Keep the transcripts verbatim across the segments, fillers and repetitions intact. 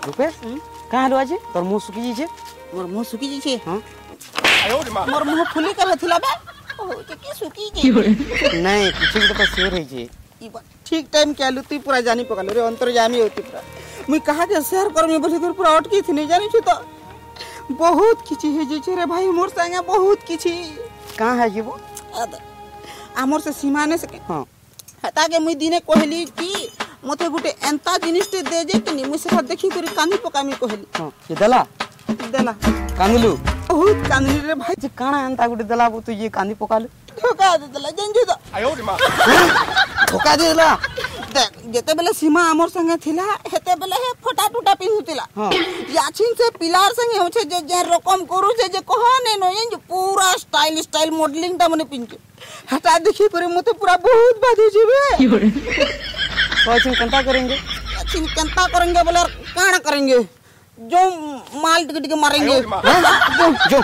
रुपे कहाँ हेलो आज तोर मुँह सुखी जाइए मोर मुँह सुखी जाइए हाँ मोर मुँह फुली कर थिला बे ओ के सुखी जाइए नहीं कुछ भी तो शेयर है जे ई बात ठीक टाइम के आलू तू पूरा जानी पकालो रे अंतर्यामी होती पूरा मुई कहा के शेयर कर में बोले पूरा अटकी थी नहीं जानी छु तो बहुत किछि है जे रे भाई मोर संगे बहुत किछि कहाँ है जी वो आमर से सीमाने से हाँ हता के मुई दिने कहली कि मते गुटे एंता जिनिस दे जे कि मुई से देखि कर कानी पकामी कहली हाँ ये दला देला कांदलू बहुत कांदली रे भाई जे काना एंता गुटे दला वो तू ये कांदी पकालू धोखा दे देला जंजू तो आयो रे मां धोखा दे देला देख जेते बेले सीमा आमर संगे थिला हेते बेले हे फटा टूटा पिहुतिला हां याचिन से पिलार संगे होछे जे जे रकम करू जे जे कहने न जे पूरा स्टाइल स्टाइल मॉडलिंग ता मने पिंचे हटा देखि करे मते पूरा बहुत बाधे जेबे तो अच्छी कंता करेंगे अच्छी कंता करेंगे बोले काना करेंगे जो माल टिक टिक मारेंगे जो जो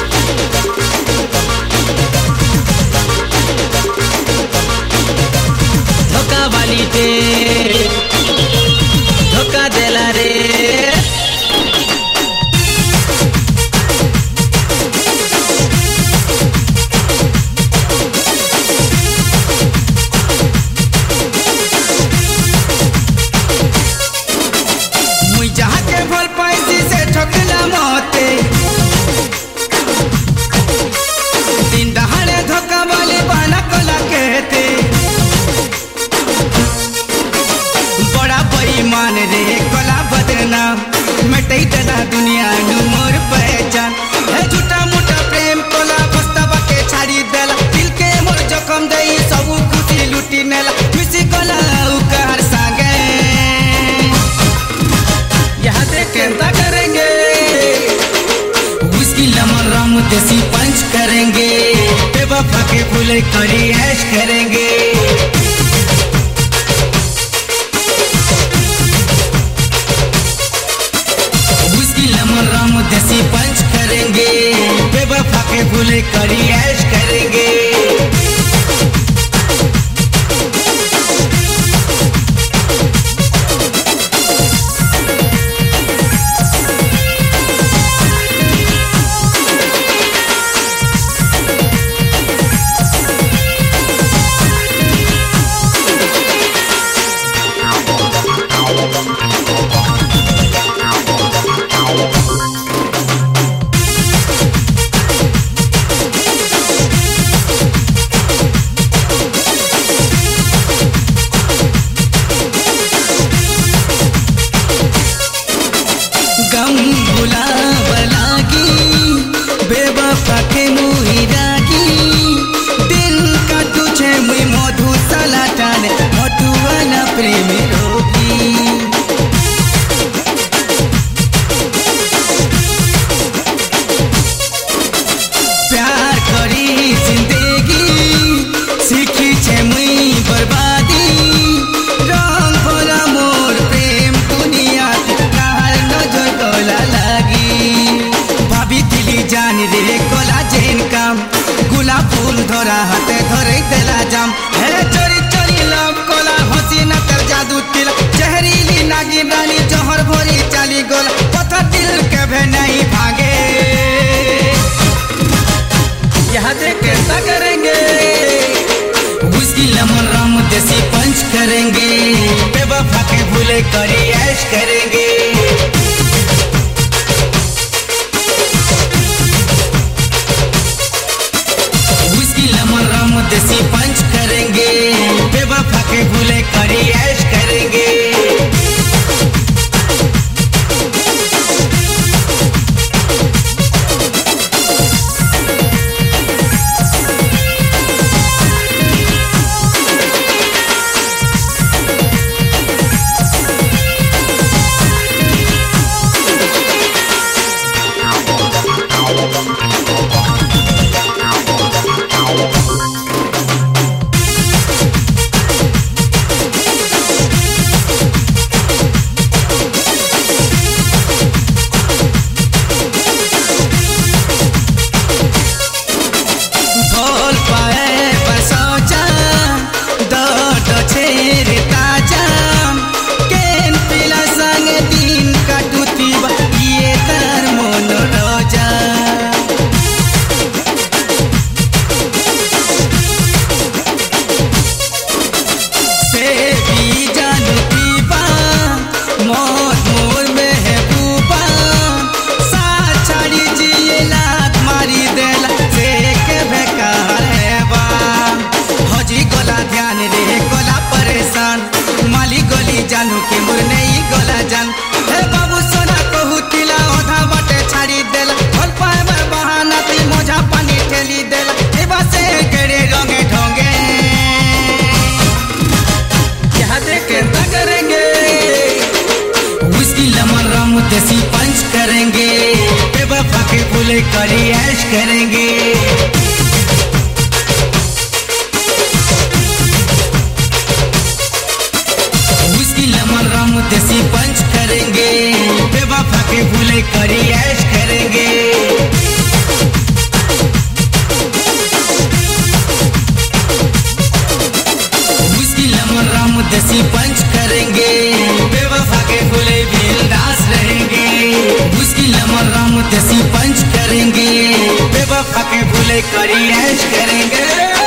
धोखा वाली दे धोखा देला रे मुई जहाँ के भल पैसी से ठकला मते दिन दहाड़े धोखा वाली बाना कोला कहते बड़ा बेईमान रे कोला बदनाम मिटाई देला दुनिया नु मोर पहचान है झूठा मोटा प्रेम कोला बस्तवा के छाड़ी देला दिल के मोर जखम देई सब खुशी लुटी नेला खुशी कोला उकार संगे यहाँ देख केंता करेंगे उसकी लमन राम देसी पंच करेंगे बेवफा के फूले करी ऐश करेंगे देसी पंच करेंगे बेवफा के भूले करी ऐश करेंगे गम भुला बलागी बेवफा के मुही रागी दिल का तुझे मुई मधु सलाटान मधुवाला प्रेम रोगी प्यार करी जिंदगी सीखी छे मुई बर्बादी रंग भरा मोर प्रेम दुनिया भाभी दिली जान रे कोला जेन काम गुलाब फूल धरा हाथे धरे देला जाम हे चोरी चोरी लव कोला हसीना कर जादू तिल जहरीली नागी रानी जहर भरी चाली गोला पत्थर दिल के भे नहीं भागे यहाँ देख कैसा करेंगे उसकी लमन राम देसी पंच करेंगे बेवफा के भूले करी ऐश करेंगे देसी पंच करेंगे बेवफा के भूले करी ऐश करेंगे भूले करी ऐश करेंगे। उसकी लेमन रम देसी पंच करेंगे, बेवफा के भूले करी ऐश करेंगे। देसी पंच करेंगे, बेवफा के भूले बिंदास रहेंगे। उसकी लेमन राम देसी पंच करेंगे, बेवफा के भूले करी ऐश करेंगे।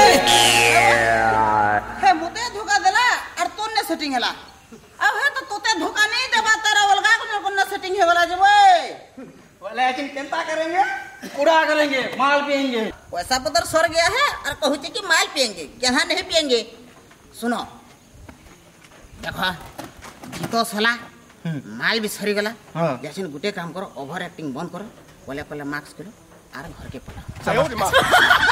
हे मुते धोखा देला और तोने सेटिंग हैला। अब है तो तोते धोखा नहीं देबा तारा अलगा को कोन सेटिंग है वाला जबे। वाला लेकिन केंता करेंगे? कूड़ा करेंगे, माल पिएंगे। पैसा पतर सर गया है और कहूचे कि माल पिएंगे, यहाँ नहीं पिएंगे। सुनो देखो जीतो सला माल भी सरी गला। जैसे गुटे काम करो, ओवर एक्टिंग बंद करो, पहले पहले मार्क्स करो और घर के पढ़ो।